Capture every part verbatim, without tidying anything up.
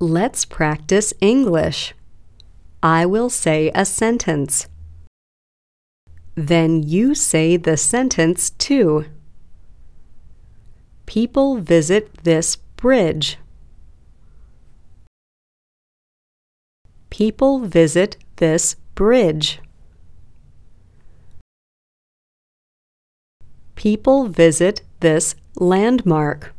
Let's practice English. I will say a sentence. Then you say the sentence too. People visit this bridge. People visit this bridge. People visit this landmark.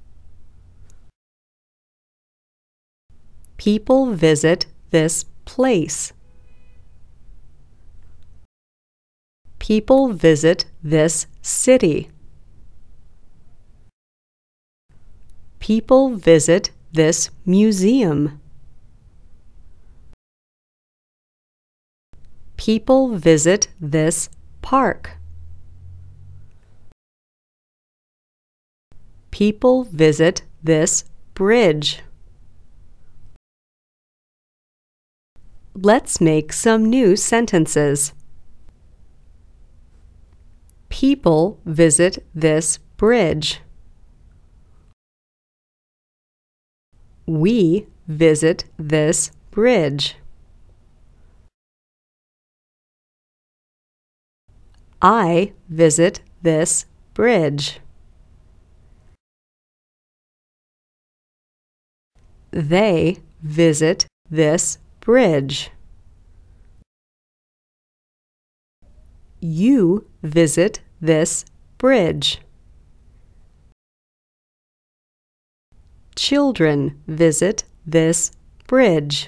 People visit this place. People visit this city. People visit this museum. People visit this park. People visit this bridge. Let's make some new sentences. People visit this bridge. We visit this bridge. I visit this bridge. They visit this bridge. You visit this bridge. Children visit this bridge.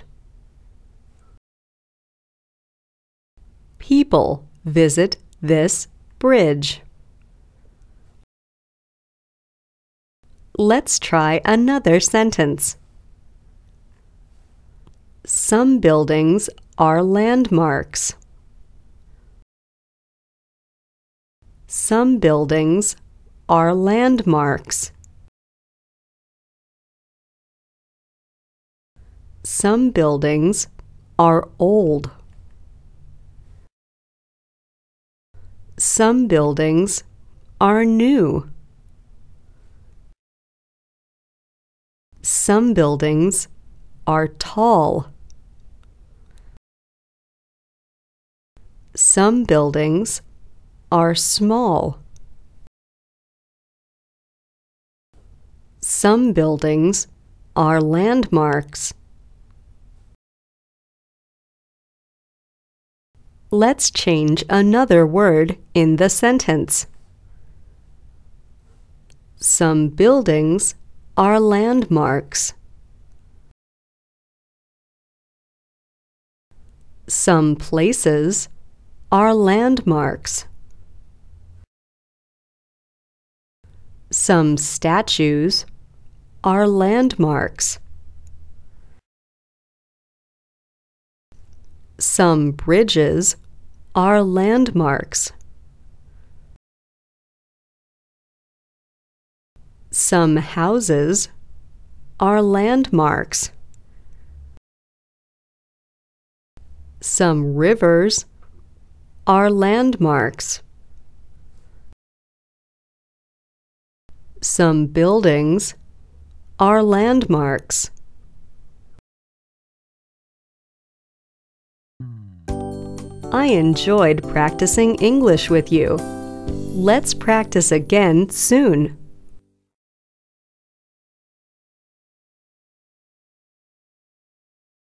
People visit this bridge. Let's try another sentence. Some buildings are landmarks. Some buildings are landmarks. Some buildings are old. Some buildings are new. Some buildings are tall. Some buildings are small. Some buildings are landmarks. Let's change another word in the sentence. Some buildings are landmarks. Some places are landmarks. Some statues are landmarks. Some bridges are landmarks. Some houses are landmarks. Some rivers are landmarks. Some buildings are landmarks. I enjoyed practicing English with you. Let's practice again soon.